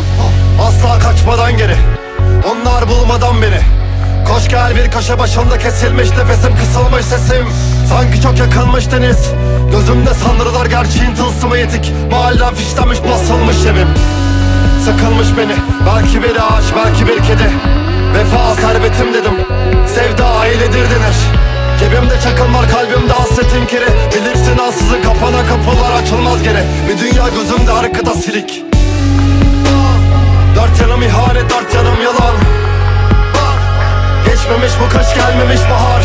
benim, asla kaçmadan geri. Onlar bulmadan beni. Koş gel, bir köşe başımda kesilmiş nefesim, kısılmış sesim. Sanki çok yakınmış deniz. Gözümde sanrılar, gerçeğin tılsımı yetik. Mahallem fişlenmiş, basılmış evim. Sıkılmış beni, belki bir ağaç, belki bir kedi. Vefa servetim dedim, sevda ailedir denir. Cebimde çakıl var, kalbimde hasretin kiri. Bilirsin ansızın kapana kapılar açılmaz geri. Bir dünya gözümde arkada silik. Dört yanım ihanet, dört yanım yalan. Geçmemiş bu kış, gelmemiş bahar.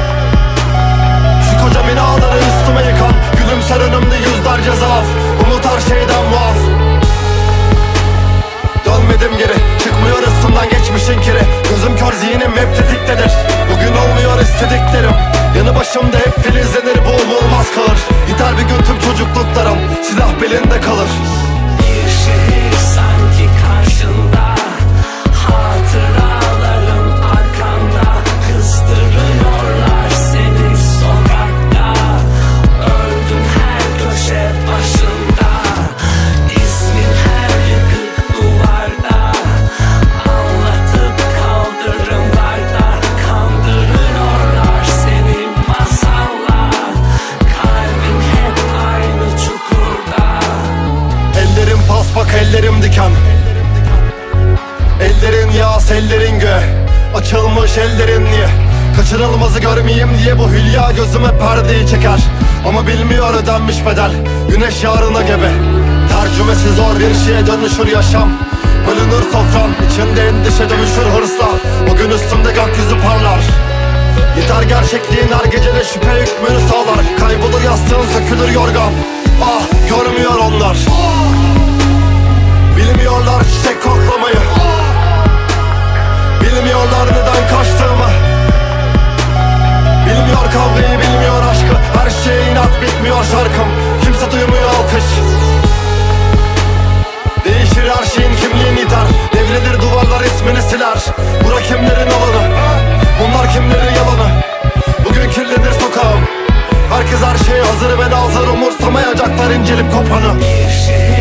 Şu koca binaları üstüme yıkan, gülümser önümde yüzlerce zaaf. Umut her şeyden muaf. Dönmedim geri, çıkmıyor üstümden geçmişin kiri. Gözüm kör, zihnim hep tetiktedir. Bugün olmuyor istediklerim. Yanı başımda hep filizlenir, bu olmaz kalır. Gider bir gün tüm çocukluklarım, silah belinde kalır. Bir şehir sanki karşında, hatıraların arkanda. Kızdırıyorlar seni sokakta, öldün her köşe başında. İsmin her yıkık duvarda, anlatıp kaldırımlarda. Kandırıyorlar seni masalla, kalbin hep aynı çukurda. Ellerim paspak, ellerim diken. Ellerin yağ, ellerin gö. Açılmış ellerin niye? Kaçırılmazı görmeyeyim diye bu hülya gözüme perdeyi çeker. Ama bilmiyor ödenmiş bedel, güneş yarına gebe. Tercümesi zor bir şeye dönüşür yaşam. Bölünür sofram, içinde endişe dövüşür hırsla. Bugün üstümde gökyüzü parlar. Yeter gerçekliğin her gecede şüphe hükmünü sağlar. Kaybolur yastığın, sökülür yorgan. Ah, görmüyor onlar. Bilmiyorlar çiçek koklamayı. Bilmiyorlar neden kaçtığımı. Bilmiyor kavgayı, bilmiyor aşkı. Her şey inat, bitmiyor şarkım. Kimse duymuyor alkış. Değişir her şeyin, kimliğin yiter. Devrilir duvarlar, ismini siler. Bura kimlerin alanı, bunlar kimlerin yalanı. Bugün kirlenir sokağım. Herkes her şeye hazır ve nazır, umursamayacaklar incelip kopanı. Bir şehir